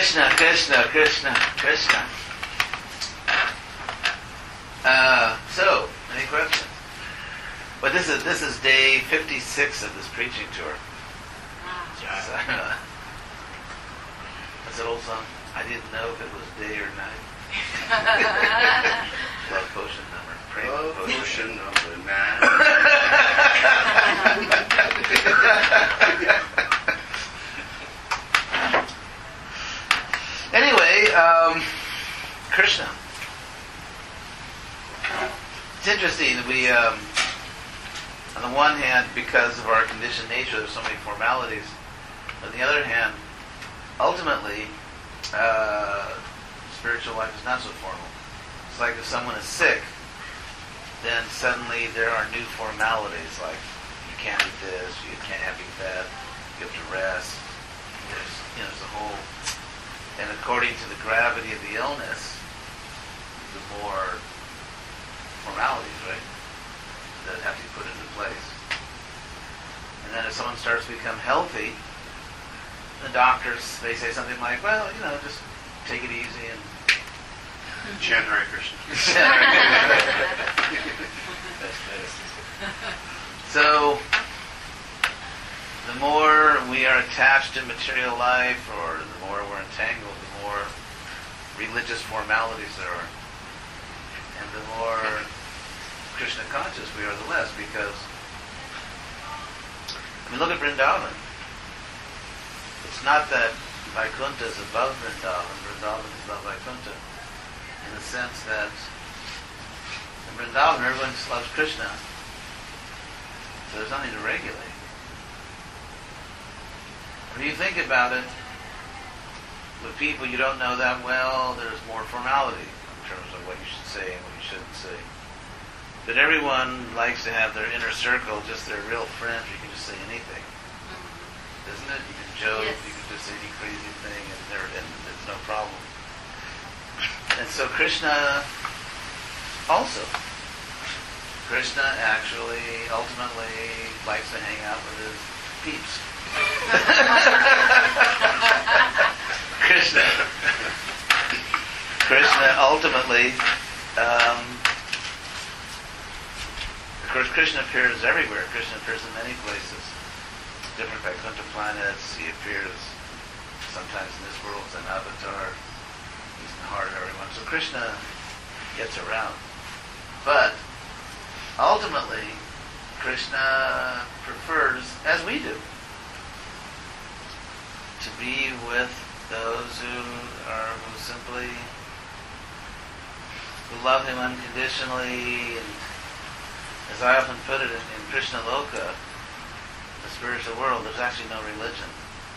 Krishna, Krishna, Krishna, Krishna. So, any questions? But this is day 56 of this preaching tour. So, that's an old song. I didn't know if it was day or night. Love potion number. Love potion number 9. Anyway, Krishna. It's interesting that we, on the one hand, because of our conditioned nature, there's so many formalities. On the other hand, ultimately, spiritual life is not so formal. It's like if someone is sick, then suddenly there are new formalities, like you can't eat this, you can't eat that, you have to rest. There's a whole, and according to the gravity of the illness, the more formalities, right, that have to be put into place. And then if someone starts to become healthy, the doctors, they say something like, well, just take it easy and Chant Hare Krishna. So, the more we are attached to material life, or the more we're entangled, the more religious formalities there are. And the more Krishna conscious we are, the less, because look at Vrindavan. It's not that Vaikuntha is above Vrindavan. Vrindavan is above Vaikuntha, in the sense that in Vrindavan everyone just loves Krishna, so there's nothing to regulate. When you think about it, with people you don't know that well, there's more formality in terms of what you should say and what you shouldn't say. But everyone likes to have their inner circle, just their real friends. You can just say anything, isn't it? You can joke, yes. You can just say any crazy thing, and it's no problem. And so Krishna also. Krishna actually, ultimately, likes to hang out with his peeps. Krishna ultimately, of course, Krishna appears everywhere. Krishna appears in many places. Different Vaikuntha planets. He appears sometimes in this world as an avatar. He's in the heart of everyone. So Krishna gets around. But ultimately, Krishna prefers, as we do, to be with those who simply who love him unconditionally. And as I often put it, in Krishna Loka, the spiritual world, there's actually no religion,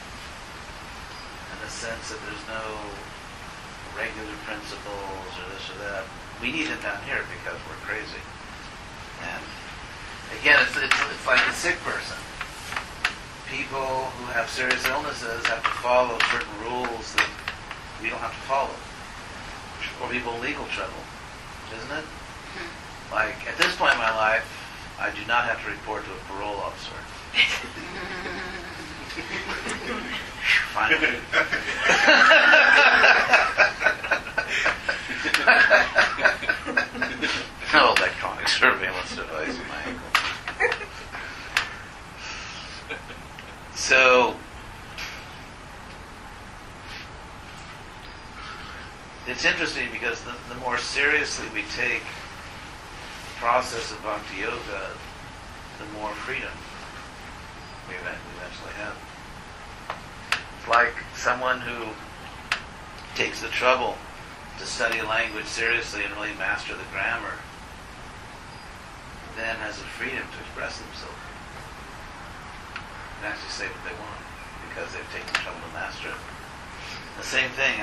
in the sense that there's no regular principles or this or that. We need it down here because we're crazy. And again, it's like a sick person. People who have serious illnesses have to follow certain rules that we don't have to follow. Or people in legal trouble, isn't it? Like, at this point in my life, I do not have to report to a parole officer. Finally. No electronic surveillance device in my ankle. So, it's interesting because the more seriously we take the process of Bhakti Yoga, the more freedom we eventually have. It's like someone who takes the trouble to study a language seriously and really master the grammar, then has the freedom to express themselves and actually say what they want because they've taken the trouble to master it. The same thing,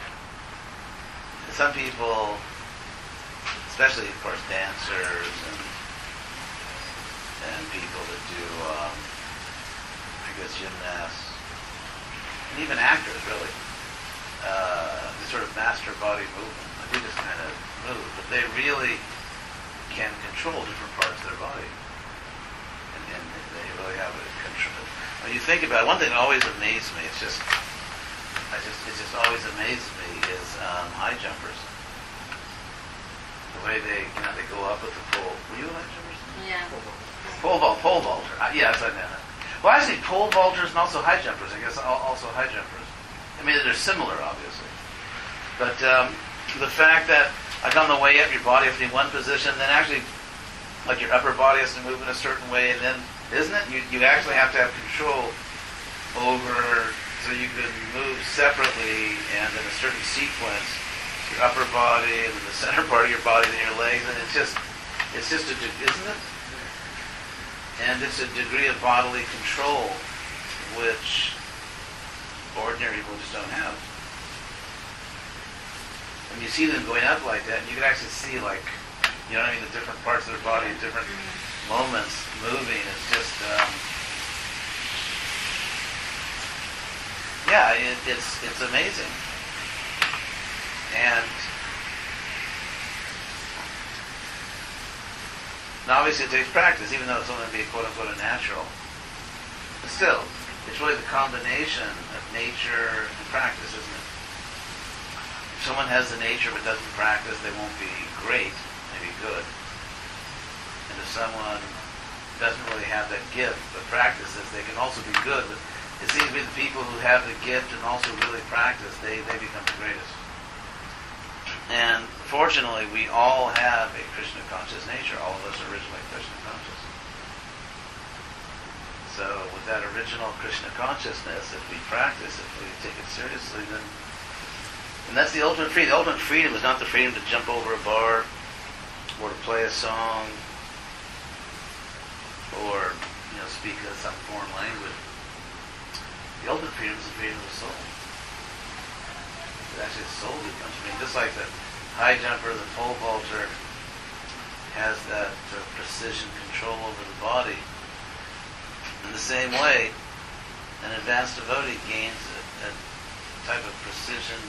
some people, especially of course dancers and people that do gymnasts and even actors really, they sort of master body movement. They do this kind of move, but they really can control different parts of their body, and they really have a control. When you think about it, one thing that always amazed me, it's just it just always amazes me is high jumpers. The way they go up with the pole. Were you a high jumpers? Yeah. Pole vaulter. Yes, I know that. Well, actually, pole vaulters and also high jumpers. I guess also high jumpers. I mean, they're similar, obviously. But the fact that, like on the way up, your body has to be in one position, then actually, like your upper body has to move in a certain way, and then, isn't it? You actually have to have control over, so you can move separately and in a certain sequence, your upper body and then the center part of your body and your legs, and it's just isn't it? And it's a degree of bodily control which ordinary people just don't have. When you see them going up like that, you can actually see, like, you know what I mean, the different parts of their body at different moments moving. It's just, it's amazing. And now obviously it takes practice, even though it's only be quote-unquote a natural. But still, it's really the combination of nature and practice, isn't it? If someone has the nature but doesn't practice, they won't be great, maybe good. And if someone doesn't really have that gift but practices, they can also be good. But it seems to be the people who have the gift and also really practice, they become the greatest. And fortunately, we all have a Krishna conscious nature. All of us are originally Krishna conscious. So with that original Krishna consciousness, if we practice, if we take it seriously, then that's the ultimate freedom. The ultimate freedom is not the freedom to jump over a bar or to play a song or speak some foreign language. The ultimate freedom is the freedom of the soul. It's actually the soul that comes from it. Just like the high jumper, the pole vaulter has that precision control over the body. In the same way, an advanced devotee gains a type of precision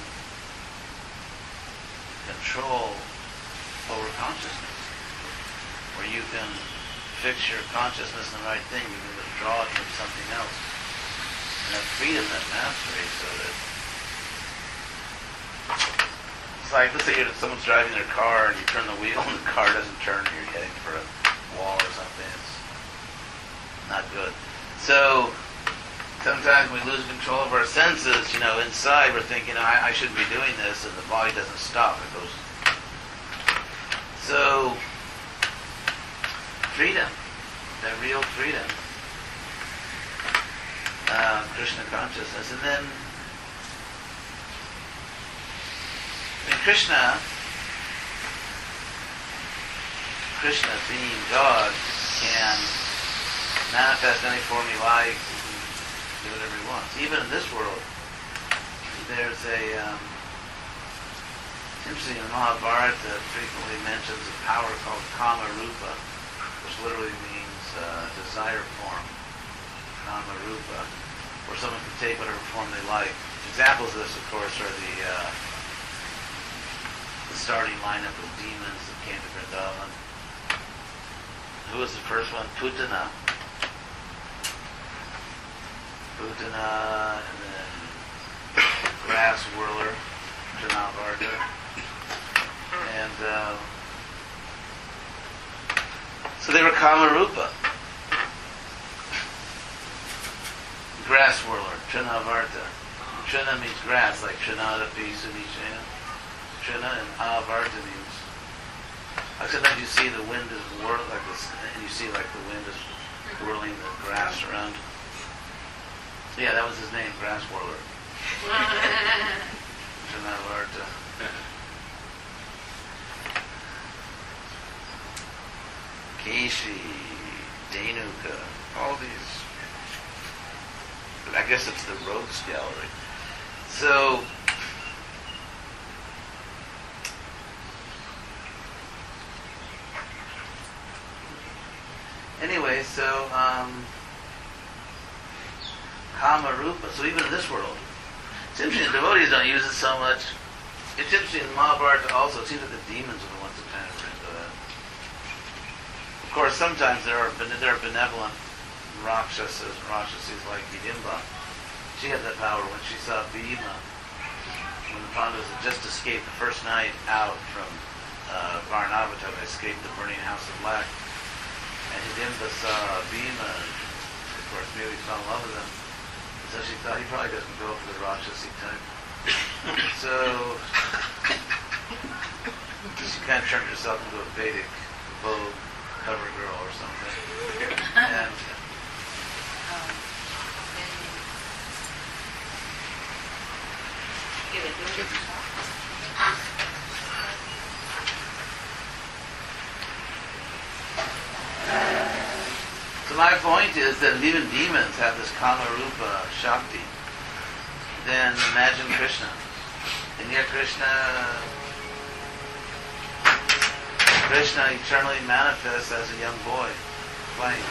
control over consciousness, where you can fix your consciousness on the right thing, you can withdraw it from something else, and have freedom, that mastery, so that it's like, let's say someone's driving their car and you turn the wheel and the car doesn't turn and you're heading for a wall or something. It's not good. So sometimes we lose control of our senses, inside we're thinking, I shouldn't be doing this, and the body doesn't stop. It goes. So freedom, that real freedom, Krishna consciousness, and then Krishna being God can manifest any form he likes, do whatever he wants. Even in this world, there's it's interesting, in the Mahabharata frequently mentions a power called Kama Rupa, which literally means desire form, Kama Rupa, where someone can take whatever form they like. Examples of this, of course, are the starting lineup of demons that came to Vrindavan. Who was the first one? Putana, and then Grass Whirler, Trinavarta, and so they were Kamarupa. Grass Whirler, Trinavarta. Trina means grass, like Trinadapi Sunichena. Trina, and Avarta means. Like sometimes you see the wind is whirling like this, and you see like the wind is whirling the grass around. So yeah, that was his name, Grass Whirler. Trinavarta. Keshi, Denuka, all these. I guess it's the Rogues Gallery. So, anyway, Kama Rupa. So even in this world, it's interesting. Devotees don't use it so much. It's interesting in Mahabharata also. It seems like the demons are the ones that kind of are into that. Of course, sometimes there are benevolent Rakshasas and Rakshasis like Hidimba. She had that power when she saw Bhima when the Pandavas had just escaped the first night out from Varnavatam, they escaped the burning house of Black. And Hidimba saw Bhima, and of course immediately fell in love with him. So she thought he probably doesn't go for the Rakshasi type. So she kind of turned herself into a Vedic Vogue cover girl or something. And so my point is that if even demons have this Kama Rupa Shakti, then imagine Krishna. And yet Krishna eternally manifests as a young boy playing.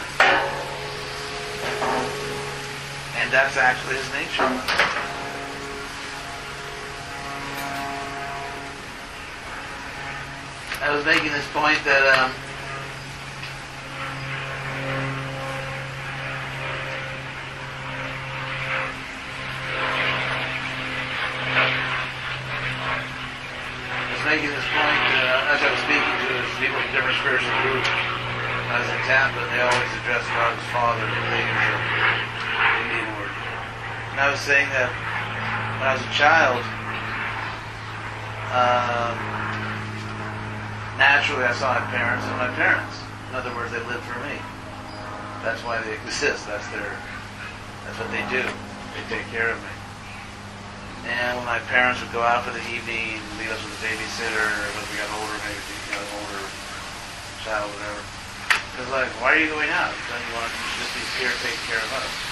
And that's actually his nature. I was making this point that as I was speaking to people from different spiritual groups. I was in Tampa, and they always address God as Father, and they use the Indian word. And I was saying that when I was a child, naturally I saw my parents as my parents. In other words, they lived for me. That's why they exist. That's what they do. They take care of me. And when my parents would go out for the evening, leave us with a babysitter, or when we got older, maybe older child, whatever. It was like, why are you going out? Don't you want to just be here taking care of us?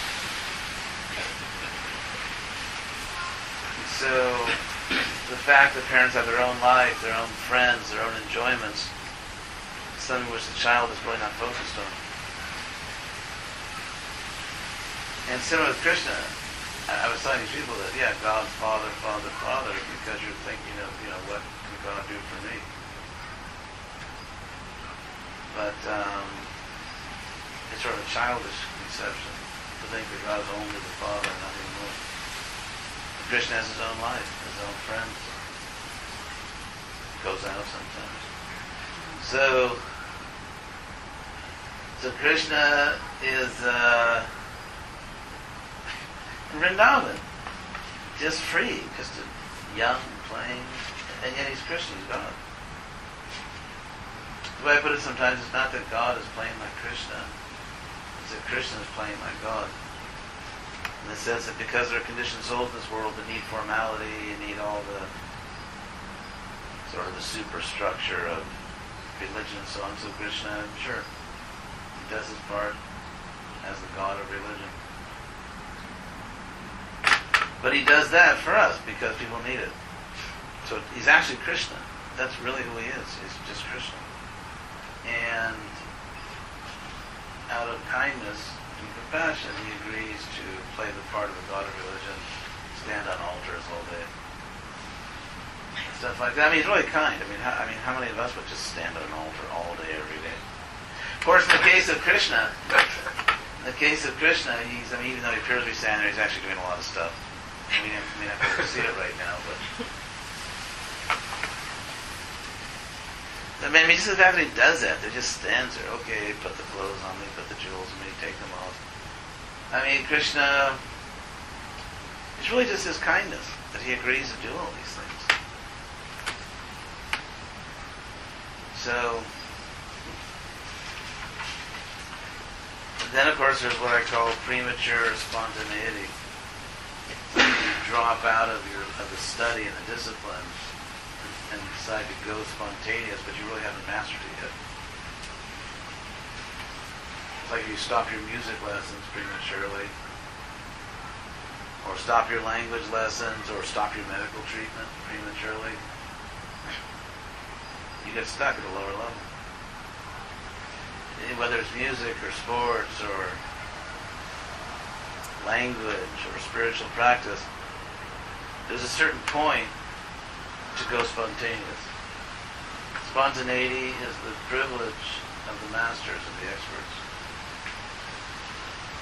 And so the fact that parents have their own life, their own friends, their own enjoyments, is something which the child is really not focused on. And similar with Krishna, I was telling these people that, yeah, God's Father, Father, Father, because you're thinking of, what can God do for me? But it's sort of a childish conception to think that God is only the Father, nothing more. Krishna has his own life, his own friends. He goes out sometimes. So Krishna is Vrindavan, just free, just young, playing, and yet he's Krishna, he's God. The way I put it sometimes is not that God is playing like Krishna, it's that Krishna is playing like God. In the sense that because there are conditioned souls in this world that need formality, you need all the sort of the superstructure of religion and so on, so Krishna, sure, he does his part as the God of religion. But he does that for us because people need it. So he's actually Krishna. That's really who he is. He's just Krishna. And out of kindness and compassion, he agrees to play the part of the God of religion, stand on altars all day, stuff like that. I mean, he's really kind. I mean, how many of us would just stand on an altar all day, every day? Of course, in the case of Krishna, he's, even though he appears to be standing there, he's actually doing a lot of stuff. We may not be able to see it right now, but just the fact that he does that, that just stands there. Okay, put the clothes on me, put the jewels on me, take them off. Krishna, it's really just his kindness that he agrees to do all these things. So, then of course there's what I call premature spontaneity. You drop out of the study and the discipline and decide to go spontaneous, but you really haven't mastered it yet. It's like you stop your music lessons prematurely, or stop your language lessons, or stop your medical treatment prematurely. You get stuck at a lower level. Whether it's music or sports or language or spiritual practice, there's a certain point to go spontaneous. Spontaneity is the privilege of the masters, of the experts.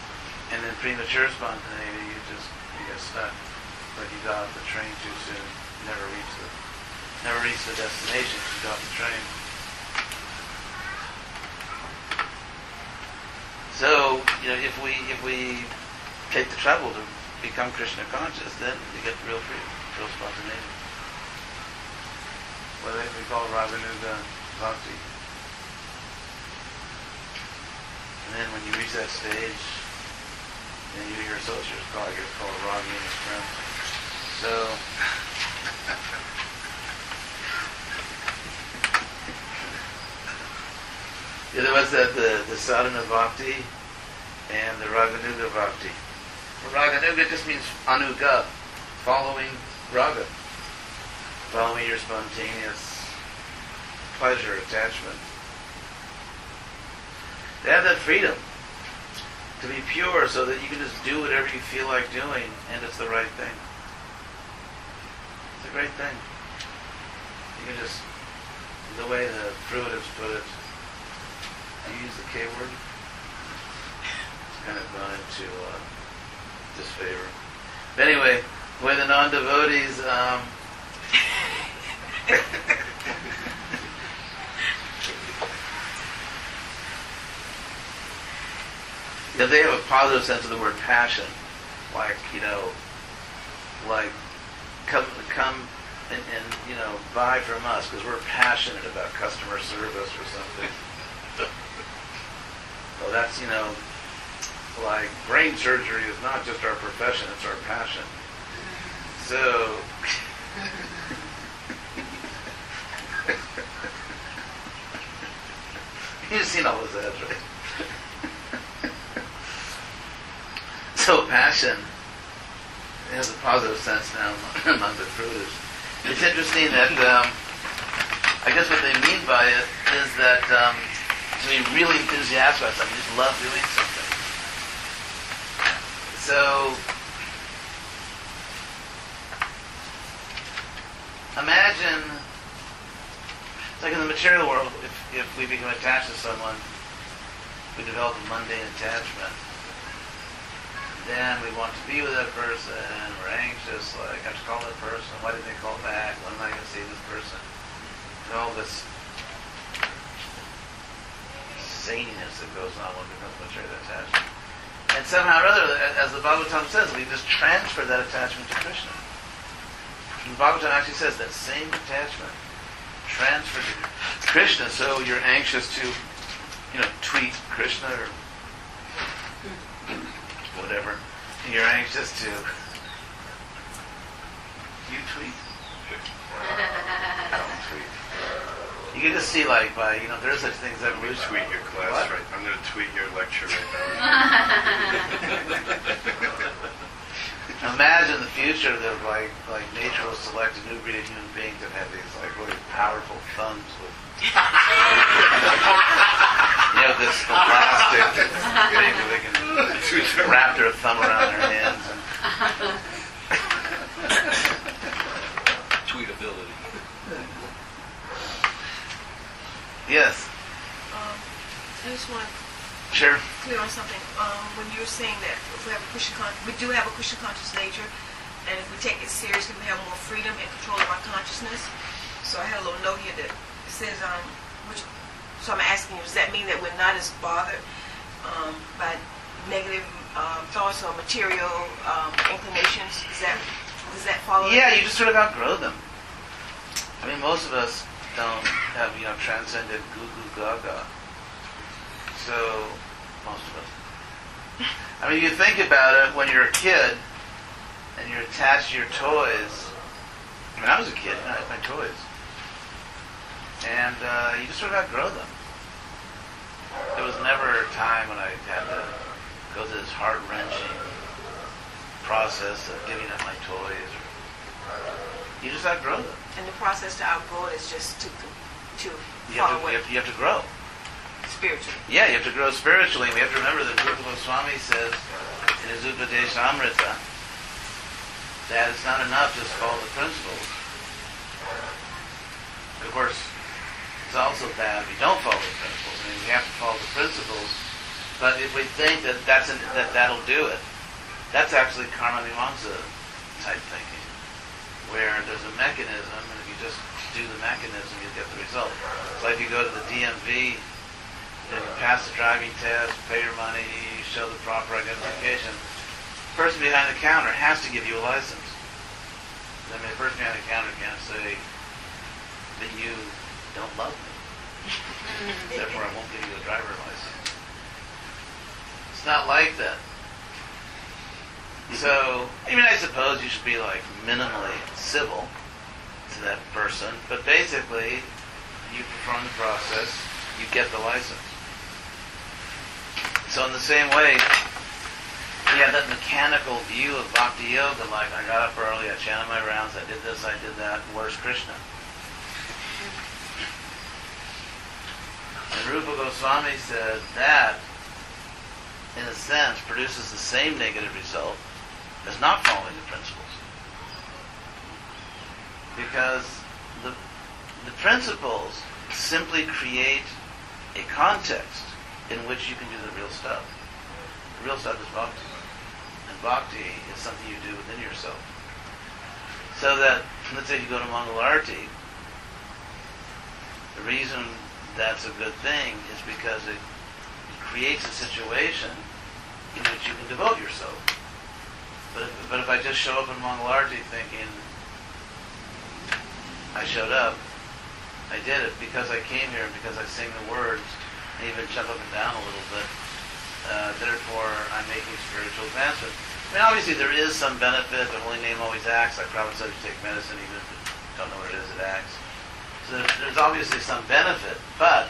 And in premature spontaneity, you get stuck, like you got off the train too soon. never reach the destination if you got the train. So, if we take the trouble to become Krishna conscious, then you get real freedom, real spontaneity. What we call Raganuga Bhakti. And then when you reach that stage, then your associates call it Ragi and his friends. So there was the sadhana bhakti and the Raganuga bhakti. Raganuga just means anuga, following raga, following your spontaneous pleasure, attachment. To have that freedom, to be pure so that you can just do whatever you feel like doing and it's the right thing. It's a great thing. You can just, the way the Fruitives put it, you use the K word, it's kind of gone into disfavor. But anyway, the way the non-devotees they have a positive sense of the word passion, like come and buy from us because we're passionate about customer service or something. Well, that's like brain surgery is not just our profession; it's our passion. So. You've seen all those ads, right? So passion has a positive sense now among the Fruitives. It's interesting that I guess what they mean by it is that to be really enthusiastic about something, you just love doing something. So imagine, it's like in the material world, if we become attached to someone, we develop a mundane attachment. Then we want to be with that person, we're anxious, like, I have to call that person, why didn't they call back, when am I going to see this person? And all this zaniness that goes on when it becomes material attachment. And somehow or other, as the Bhagavatam says, we just transfer that attachment to Krishna. And the Bhagavatam actually says that same attachment transferred to Krishna, so you're anxious to, tweet Krishna or whatever. You're anxious to tweet. I don't tweet. You can just see there are such things that I'm going to tweet your class what? right. I'm going to tweet your lecture right now. Imagine the future that like nature will select a new breed of human beings that have these really powerful thumbs with this plastic thing where they can wrap their thumb around their hands. Tweetability. Yes. I just want to Sure. clear on something. When you were saying that if we have we do have a Krishna conscious nature, and if we take it seriously, we have more freedom and control of our consciousness. So I had a little note here that says, so I'm asking you, does that mean that we're not as bothered by negative thoughts or material inclinations? Does that follow? Yeah, you just sort of outgrow them. I mean, most of us don't have, transcended goo goo gaga. So, most of us. I mean, you think about it, when you're a kid and you're attached to your toys. I mean, I was a kid and I had my toys. And you just sort of outgrow them. There was never a time when I had to go through this heart-wrenching process of giving up my toys. You just outgrow them. And the process to outgrow it is just to You follow it have to grow. spiritually. Yeah, you have to grow spiritually. We have to remember that Rupa Goswami says in his Upadesha Amrita that it's not enough just to follow the principles. Of course, it's also bad if we don't follow the principles. I mean, we have to follow the principles, but if we think that that'll do it, that's actually karma mimamsa type thinking. where there's a mechanism, and if you just do the mechanism, you get the result. It's like you go to the DMV, you pass the driving test, pay your money, show the proper identification. The person behind the counter has to give you a license. I mean, the person behind the counter can't say that you don't love me. Therefore, I won't give you a driver's license. It's not like that. So, I mean, I suppose you should be like minimally civil to that person, but basically, you perform the process, you get the license. So in the same way, we have that mechanical view of Bhakti Yoga, like I got up early, I chanted my rounds, I did this, I did that, where's Krishna? And Rupa Goswami said that, in a sense, produces the same negative result as not following the principles. Because the principles simply create a context in which you can do the real stuff. The real stuff is bhakti. And bhakti is something you do within yourself. So that, let's say you go to Mangalarti, the reason that's a good thing is because it creates a situation in which you can devote yourself. But if I just show up in Mangalarti thinking, I showed up, I did it because I came here, because I sing the words, and even jump up and down a little bit, therefore I'm making spiritual advancement. I mean, obviously there is some benefit. The holy name always acts. Like Prabhupada said, you take medicine, even if you don't know what it is, it acts. So there's obviously some benefit, but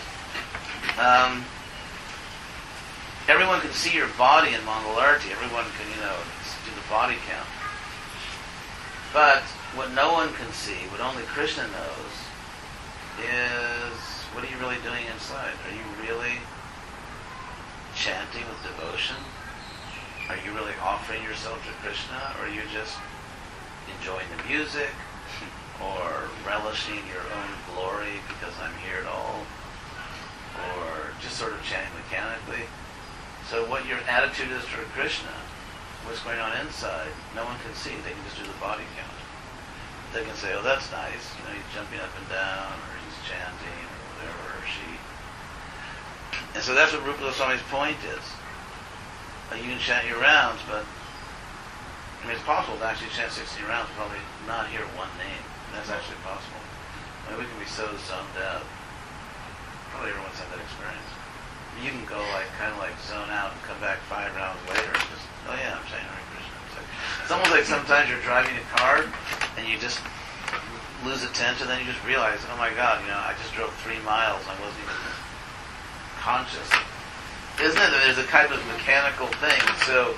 everyone can see your body in Mangalarti. Everyone can, do the body count. But what no one can see, what only Krishna knows, is what are you really doing inside? Are you really chanting with devotion? Are you really offering yourself to Krishna? Or are you just enjoying the music? Or relishing your own glory because I'm here at all? Or just sort of chanting mechanically? So what your attitude is toward Krishna, what's going on inside, no one can see. They can just do the body count. They can say, oh, that's nice. He's jumping up and down, or he's chanting, or whatever, or she. And so that's what Rupa Goswami's point is. You can chant your rounds, but it's possible to actually chant 16 rounds, probably not hear one name. That's actually possible. We can be so zoned out. Probably everyone's had that experience. You can go kind of zone out and come back 5 rounds later and just, oh yeah, I'm chanting Hare Krishna. It's almost like sometimes you're driving a car and you just lose attention, then you just realize, oh my God, I just drove 3 miles and I wasn't even conscious. Isn't it? There's a kind of mechanical thing. So,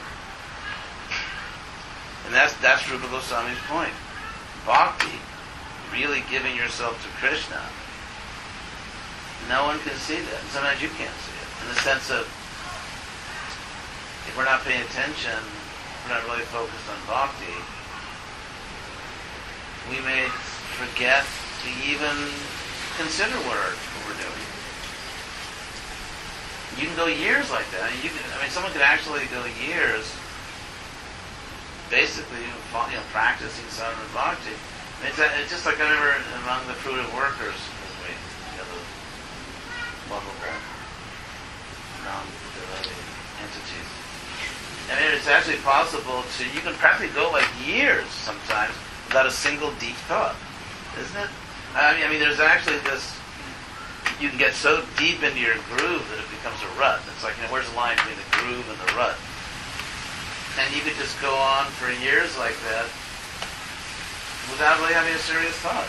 and that's Rupa Goswami's point. Bhakti, really giving yourself to Krishna, no one can see that. And sometimes you can't see it. In the sense of, if we're not paying attention, we're not really focused on bhakti, we may forget to even consider what we're doing. You can go years like that. Someone could actually go years basically practicing sadhana bhakti. It's just like I remember among the prudent workers, the lovable non-devotee entities. It's actually possible you can practically go years sometimes without a single deep thought, isn't it? There's actually this, you can get so deep into your groove that it becomes a rut. It's like, where's the line between the groove and the rut? And you could just go on for years like that without really having a serious thought.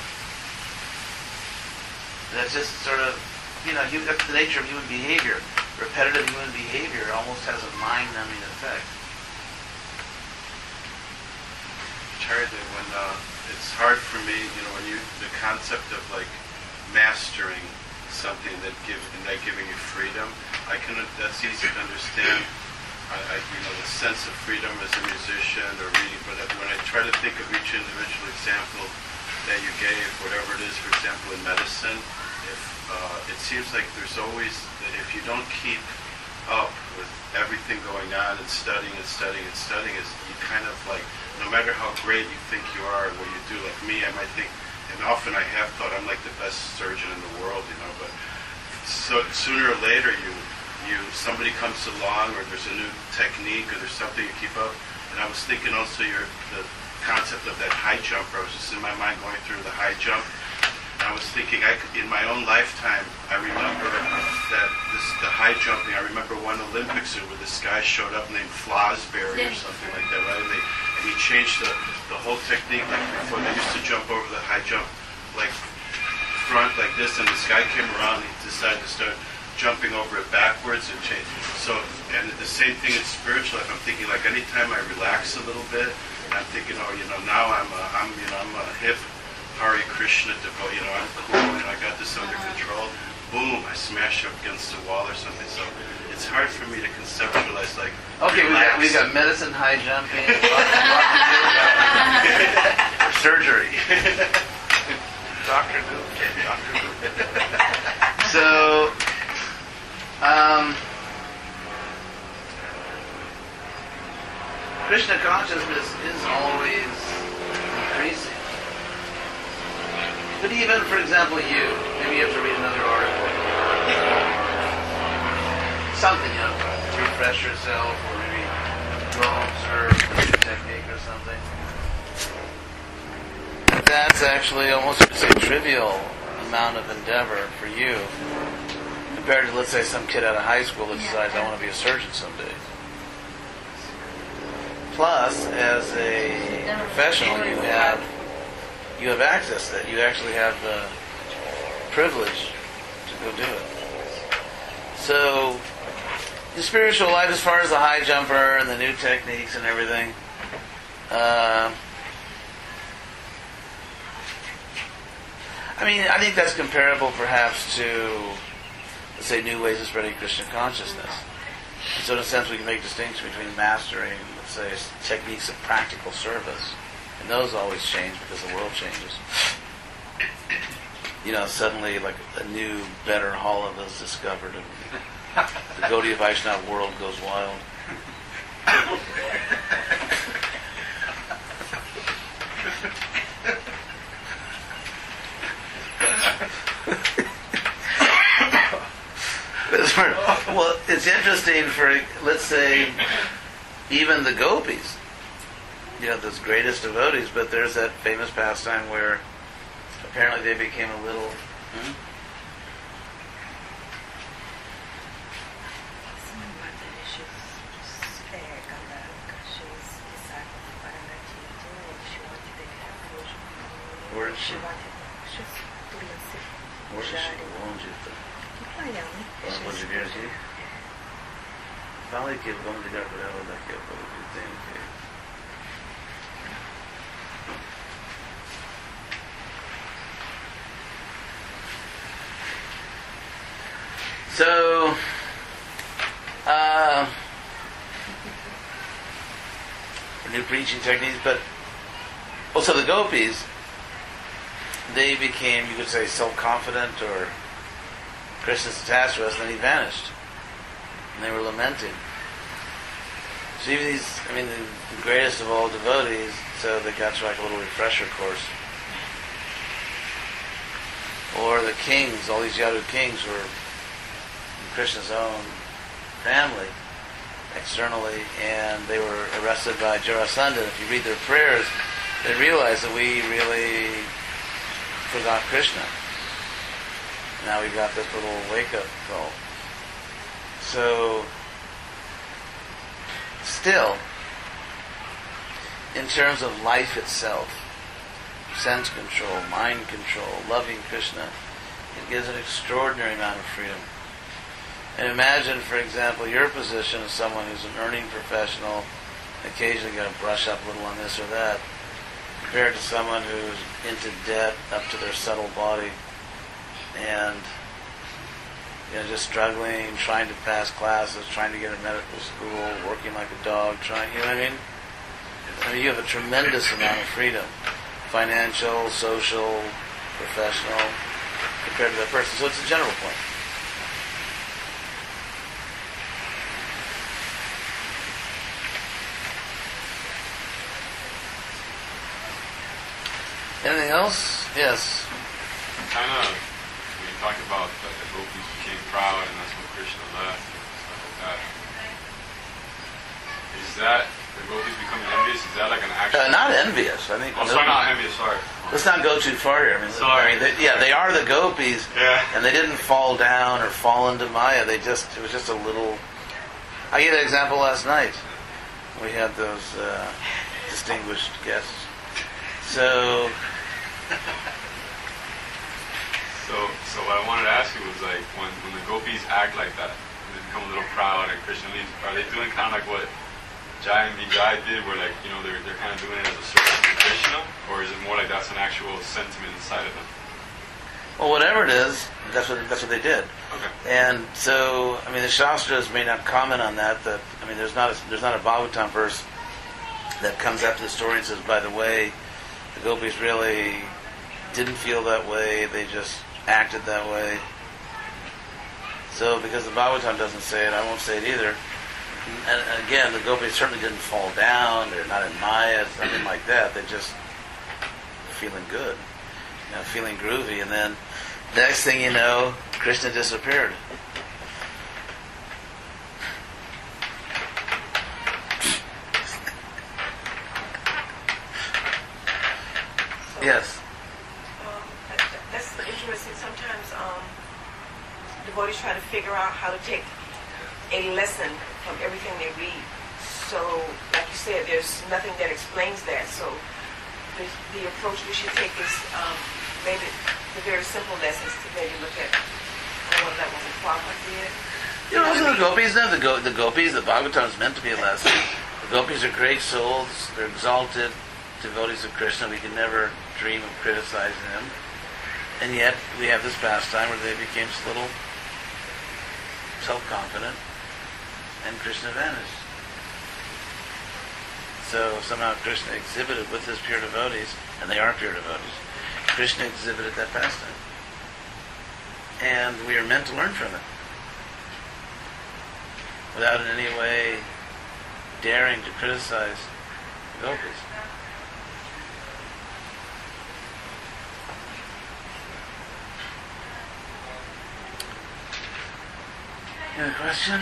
That's just sort of, that's the nature of human behavior. Repetitive human behavior almost has a mind-numbing effect. Charlie, when it's hard for me, when the concept of mastering something that giving you freedom, that's easy to understand. The sense of freedom as a musician or reading, but when I try to think of each individual example that you gave, whatever it is, for example, in medicine, if it seems like there's always, if you don't keep up with everything going on and studying and studying and studying, is you kind of like, no matter how great you think you are and what you do, like me, I might think, and often I have thought I'm like the best surgeon in the world, but so sooner or later somebody comes along, or there's a new technique, or there's something you keep up. And I was thinking also the concept of that high jumper. I was just in my mind going through the high jump. And I was thinking, in my own lifetime, I remember that the high jumping. I remember one Olympics where this guy showed up named Fosbury or something like that, right? And he changed the whole technique. Like before, they used to jump over the high jump like front like this, and this guy came around and he decided to start jumping over it backwards and change. So, and the same thing in spiritual life. I'm thinking like anytime I relax a little bit, and I'm thinking, now I'm a hip Hare Krishna devotee. I'm cool. I got this under control. Boom! I smash up against the wall or something. So it's hard for me to conceptualize like. Okay, we got medicine, high jumping, surgery. Dr. Goop. So. Krishna consciousness is always increasing. But even, for example, maybe you have to read another article. Something, refresh yourself, or maybe go observe a new technique or something. That's actually almost, a trivial amount of endeavor for you, compared to, let's say, some kid out of high school that decides, I want to be a surgeon someday. Plus, as a professional, you have access to that. You actually have the privilege to go do it. So, the spiritual life, as far as the high jumper and the new techniques and everything, I think that's comparable perhaps to, let's say, new ways of spreading Krishna consciousness. And so in a sense we can make a distinction between mastering, let's say, techniques of practical service. And those always change because the world changes. Suddenly like a new, better Holland is discovered and the Gaudiya Vaishnava world goes wild. Well, it's interesting for, let's say, even the gopis, those greatest devotees, but there's that famous pastime where apparently they became a little... Where is she? Where is she? Onde vir aqui? Fala aqui, vamos ligar para ela daqui a pouco que tem aqui. So, new preaching techniques, but also the gopis, they became, you could say, self-confident, or Krishna's attached to us, and then he vanished. And they were lamenting. So even these, the greatest of all devotees, so they got to like a little refresher course. Or the kings, all these Yadu kings were in Krishna's own family, externally, and they were arrested by Jarasandha. If you read their prayers, they realize that we really forgot Krishna. Now we've got this little wake-up call. So, still, in terms of life itself, sense control, mind control, loving Krishna, it gives an extraordinary amount of freedom. And imagine, for example, your position as someone who's an earning professional, occasionally going to brush up a little on this or that, compared to someone who's into debt up to their subtle body, and just struggling, trying to pass classes, trying to get into medical school, working like a dog, trying, you know what I mean? You have a tremendous amount of freedom, financial, social, professional, compared to that person. So it's a general point. Anything else? Yes. Kind of, when you talk about that the gopis became proud and that's when Krishna left and stuff like that. Is that the gopis becoming envious? Is that like an actual? Not envious. I think. Oh, sorry, not envious. Sorry. Let's not go too far here. I mean, Sorry. they are the gopis, Yeah. and they didn't fall down or fall into Maya. It was just a little. I gave an example last night. We had those distinguished guests. So what I wanted to ask you was like when the gopis act like that, when they become a little proud and Krishna leaves, are they doing kind of like what Jai and Vijay did, where like they're kind of doing it as a service to Krishna, or is it more like that's an actual sentiment inside of them? well, whatever it is, that's what they did. Okay. And so, I mean, the Shastras may not comment on that. That I mean, there's not a Bhagavatam verse that comes after the story and says, by the way, the gopis really didn't feel that way. They just acted that way. So, because the Bhagavatam doesn't say it, I won't say it either. And again, the gopis certainly didn't fall down. They're not in Maya, nothing like that. They're just feeling good, feeling groovy. And then, next thing you know, Krishna disappeared. Yes. That's interesting. Sometimes devotees try to figure out how to take a lesson from everything they read. So, like you said, there's nothing that explains that. So, the approach we should take is maybe the very simple lessons to maybe look at. I don't know if that was a Prabhupada did. The gopis, the gopis, the Bhagavatam is meant to be a lesson. The gopis are great souls. They're exalted devotees of Krishna. We can never dream of criticizing them. And yet, we have this pastime where they became just a little self-confident, and Krishna vanished. So somehow Krishna exhibited with his pure devotees, and they are pure devotees, Krishna exhibited that pastime. And we are meant to learn from it, without in any way daring to criticize the gopis. Any other question?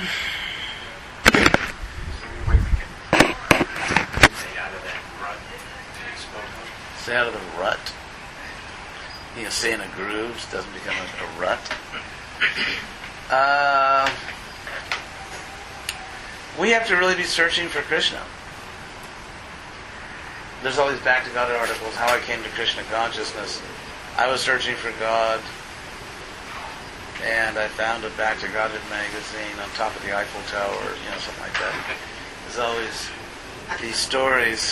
Stay out of the rut. Stay in a groove, so it doesn't become a rut. We have to really be searching for Krishna. There's all these Back to God articles, how I came to Krishna consciousness. I was searching for God, and I found a Back to Godhead magazine on top of the Eiffel Tower, something like that. There's always these stories.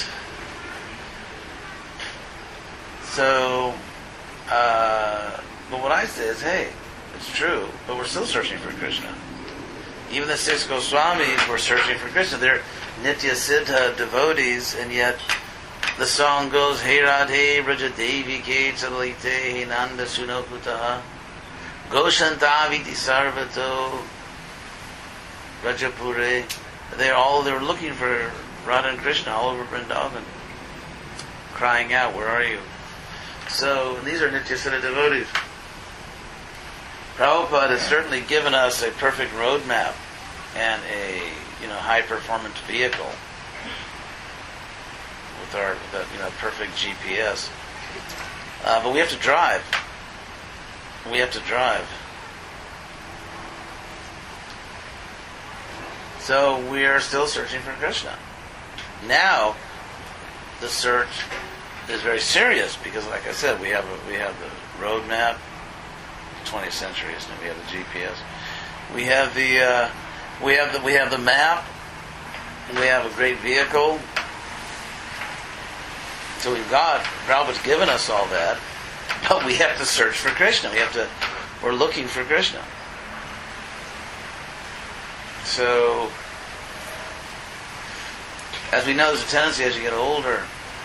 So, but what I say is, hey, it's true, but we're still searching for Krishna. Even the 6 Goswamis were searching for Krishna. They're Nitya Siddha devotees, and yet the song goes, Hey Radhe Brajadevi Ke Chalite He Nanda Sunokutaha Goshantaviti Sarvato Rajapure. They were looking for Radha and Krishna all over Vrindavan, crying out, where are you? So these are Nitya Siddha devotees. Prabhupada has certainly given us a perfect roadmap and a high performance vehicle with our perfect GPS. But we have to drive. We have to drive. So we are still searching for Krishna. Now the search is very serious because, like I said, we have the roadmap. 20th century, isn't it? We have the GPS. We have the map. And we have a great vehicle. So Prabhupada's given us all that, but we have to search for Krishna. We're looking for Krishna. So, as we know, there's a tendency as you get older,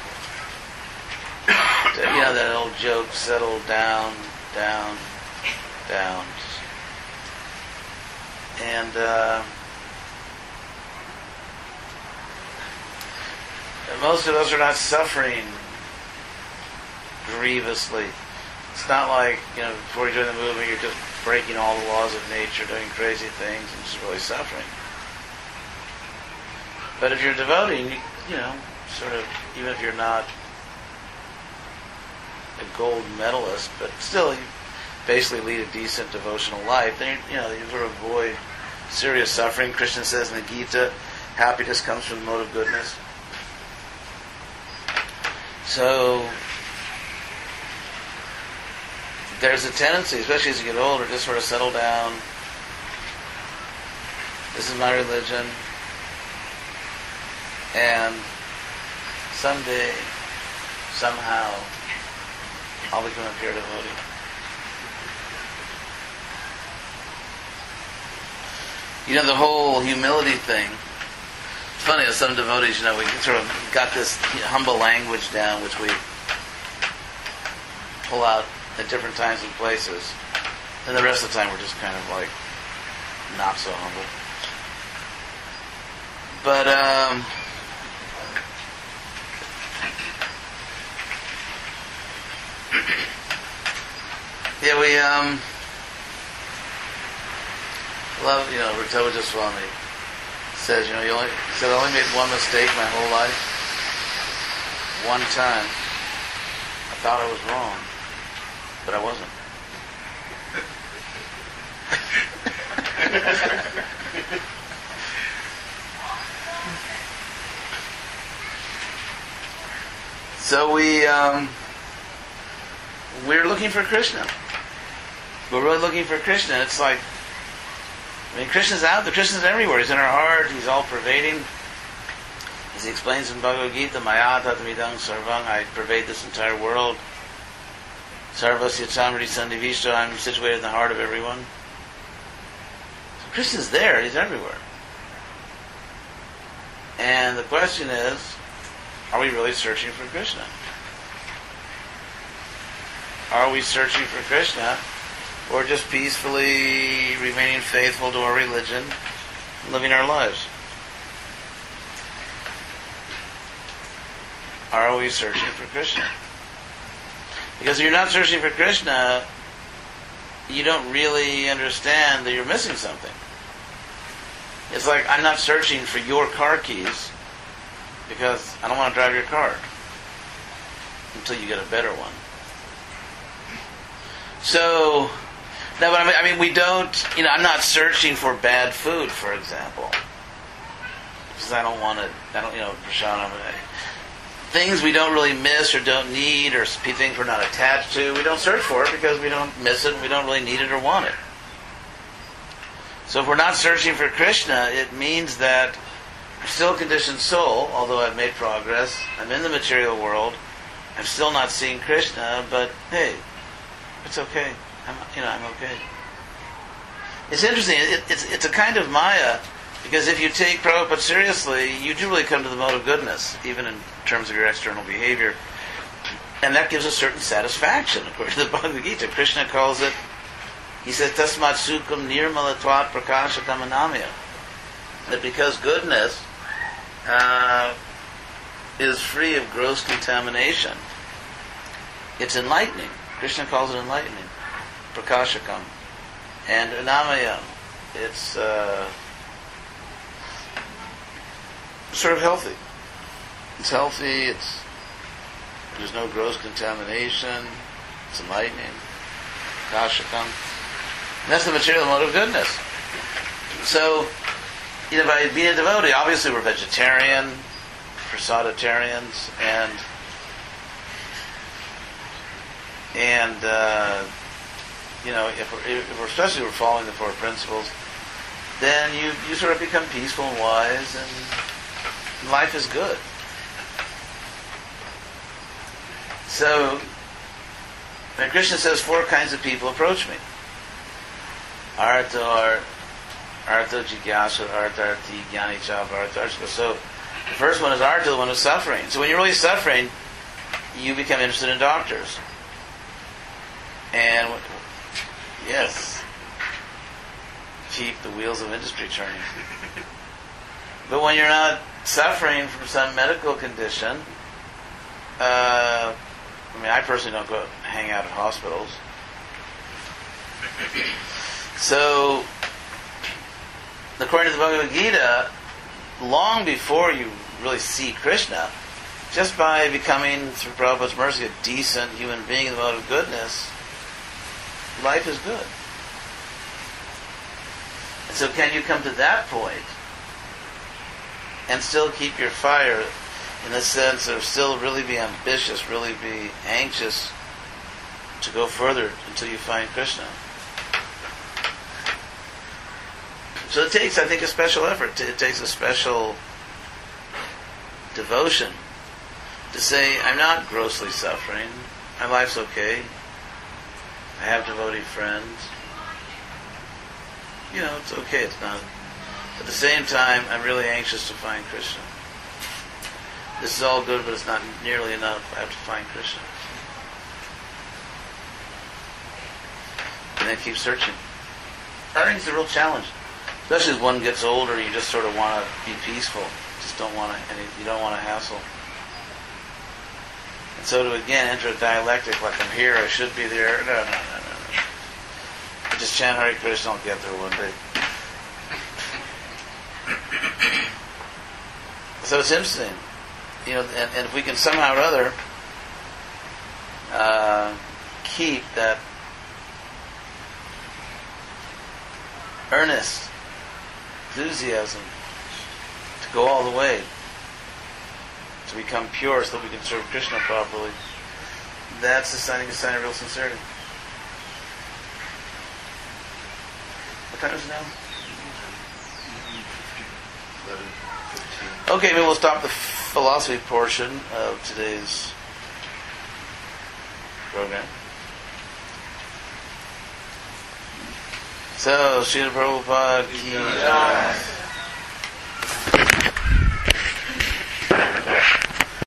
that old joke, settle down. And most of us are not suffering grievously. It's not like, before you join the movement, you're just breaking all the laws of nature, doing crazy things, and just really suffering. But if you're devoting, sort of, even if you're not a gold medalist, but still you basically lead a decent devotional life, then you sort of avoid serious suffering. Krishna says in the Gita, happiness comes from the mode of goodness. So there's a tendency, especially as you get older, to sort of settle down. This is my religion. And someday, somehow, I'll become a pure devotee. The whole humility thing. It's funny, as some devotees, we sort of got this humble language down, which we pull out at different times and places. And the rest of the time we're just kind of like not so humble. But yeah, we love, Ritoja Swami says, I only made one mistake my whole life. One time. I thought I was wrong, but I wasn't. So we're looking for Krishna. We're really looking for Krishna. It's like, Krishna's out there. Krishna's everywhere. He's in our heart. He's all pervading. As he explains in Bhagavad Gita, Maya tatamidang sarvang, I pervade this entire world. Sarvasya chamriti sandivishta, I'm situated in the heart of everyone. So Krishna's there. He's everywhere. And the question is, are we really searching for Krishna? Are we searching for Krishna, or just peacefully remaining faithful to our religion, living our lives? Are we searching for Krishna? Because if you're not searching for Krishna, you don't really understand that you're missing something. It's like, I'm not searching for your car keys because I don't want to drive your car until you get a better one. So, no, but we don't, I'm not searching for bad food, for example. Because I don't, prashadam, things we don't really miss or don't need, or things we're not attached to, we don't search for it because we don't miss it and we don't really need it or want it. So if we're not searching for Krishna, it means that I'm still a conditioned soul, although I've made progress. I'm in the material world. I'm still not seeing Krishna, but hey, it's okay. I'm okay. It's interesting. It's a kind of Maya, because if you take Prabhupada seriously, you do really come to the mode of goodness, even in terms of your external behavior. And that gives a certain satisfaction, according to the Bhagavad Gita. Krishna calls it, he says, Tasmat Sukham Nirmalatvat Prakashakam Anamya. That because goodness is free of gross contamination, it's enlightening. Krishna calls it enlightening. Prakashakam. And Anamayam. It's sort of healthy. It's healthy, there's no gross contamination, it's enlightening. Prakashakam. And that's the material mode of goodness. So, by being a devotee, obviously we're vegetarian, prasaditarians, and if we're especially we're following the four principles, then you sort of become peaceful and wise, and life is good. So, when Krishna says 4 kinds of people approach me. Artha Jigyasa, Artha Jnani Chava, Artha. So, the first one is Artha, the one who's suffering. So when you're really suffering, you become interested in doctors. And, yes, keep the wheels of industry turning. But when you're not suffering from some medical condition, I mean, I personally don't go hang out at hospitals. So, according to the Bhagavad Gita, long before you really see Krishna, just by becoming, through Prabhupada's mercy, a decent human being in the mode of goodness, life is good. And so can you come to that point and still keep your fire in the sense of still really be ambitious, really be anxious to go further until you find Krishna? So it takes, I think, a special effort. It takes a special devotion to say, I'm not grossly suffering. My life's okay. I have devotee friends. You know, it's okay. It's not. At the same time, I'm really anxious to find Krishna. This is all good, but it's not nearly enough. I have to find Krishna. And then keep searching. I think it's a real challenge. Especially as one gets older, you just sort of want to be peaceful. Just don't want to, you don't want to hassle. And so to again enter a dialectic like I'm here, I should be there. No. I just chant Hare Krishna, I'll get there one day. So it's interesting, you know, and if we can somehow or other keep that earnest enthusiasm to go all the way, to become pure so that we can serve Krishna properly, that's a sign of real sincerity. What time is it now? 11:15. Okay, maybe we'll stop the philosophy portion of today's program. So, Srila Prabhupada ki